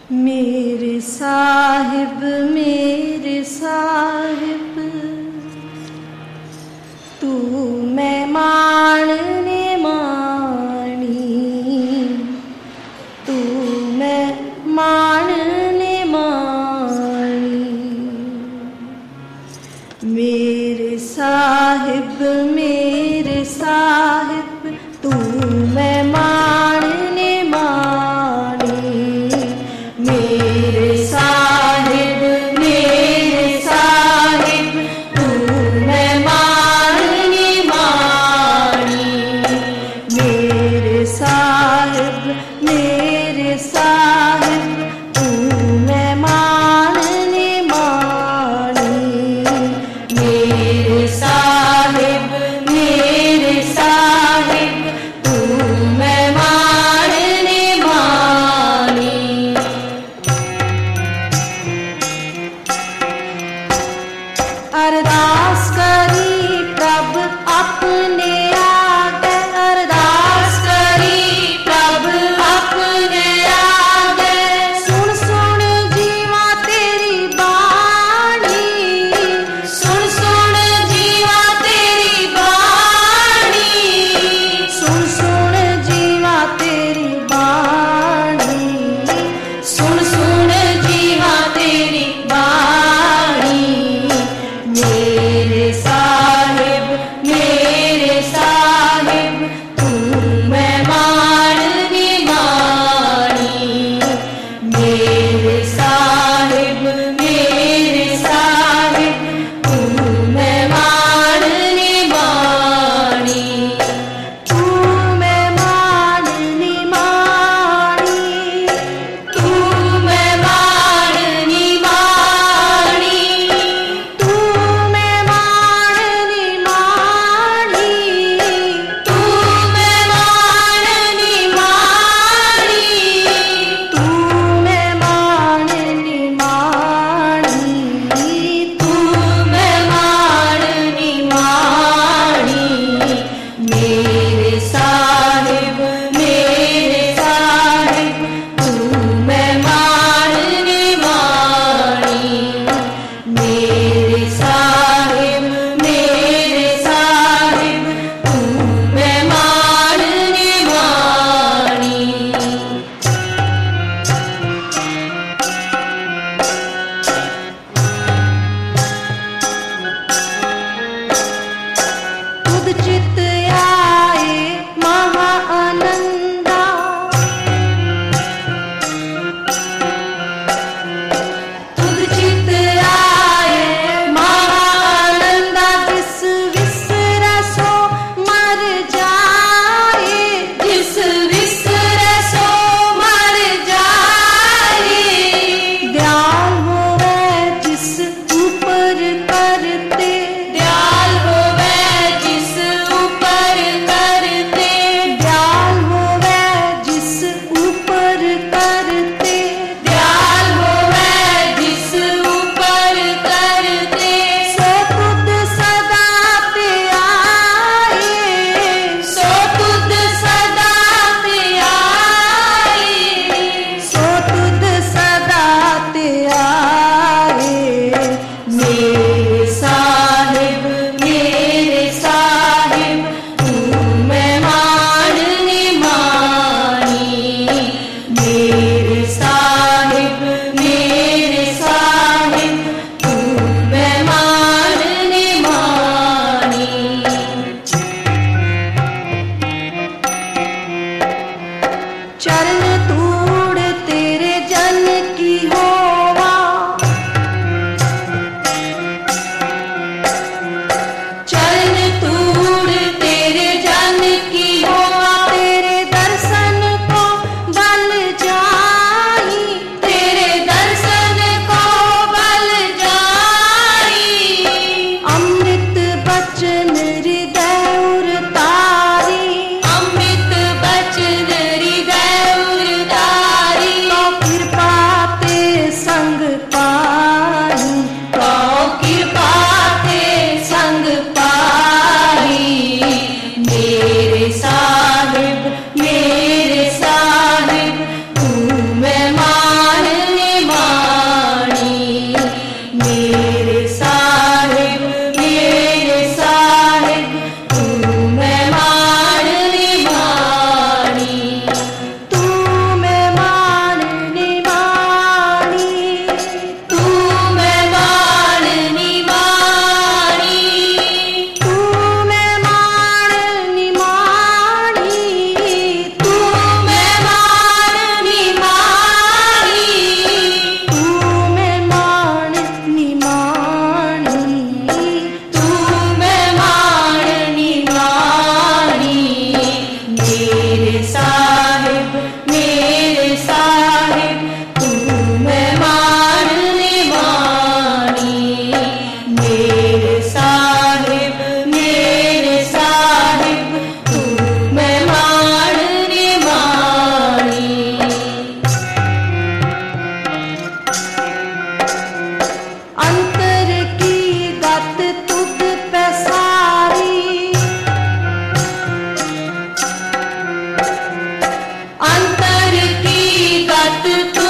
मेरे साहिब तू मैं माणने माणी, तू मैं माणने माणी। मेरे साहिब तू मैं माणने माणी। मेरे साहिब तू मैं माणने माणी। मेरे साहिब तू मैं माणने माणी। मेरे साहिब तू मैं माणने माणी। अरदास करी प्रभ अपने आगे, अरदास करी प्रभ अपने आगे। सुन सुन जीवा तेरी बाणी, सुन सुन जीवा तेरी बाणी। सुन सुन जीवा तेरी बाणी, सुन सुन जीवा तेरी बाणी। मेरे साहिब तू मैं माणने माणी। मेरे साहिब तू मैं माणने माणी। तू मैं माणने माणी, तू मैं माणने माणी। तू मैं माणने माणी, तू मैं माणने माणी। तू मैं माणने माणी, तू मैं माणने माणी। मेरे साहिब तू मैं माणने माणी। मेरे साहिब तू मैं माणने माणी। तुद चित आए महा आनंदा, तुद चित आए महा आनंदा। जिस विसरै सो मर जाए, जिस विसरै सो मर जाए। दयाल होवे जिस ऊपर करते, दयाल होवे जिस ऊपर करते। दयाल होवे जिस ऊपर करते, दयाल होवे जिस ऊपर करते। सो तुद सदा ते आए, सो तुद सदा ते आए। सो तुद सदा ते आए। मेरे साहिब तू मैं माणने माणी। मेरे साहिब तू मैं माणने माणी। चरण तूड़ तेरे जन की होवा, चरण तूड़ तेरे जन की होवा। तेरे दर्शन को बल जाई, साहिब तू मेहमान निमानी। मेरे साहिब तू मेहमान निमानी। अंतर की गत तुद पे सारी, अंतर की गत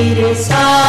रे सा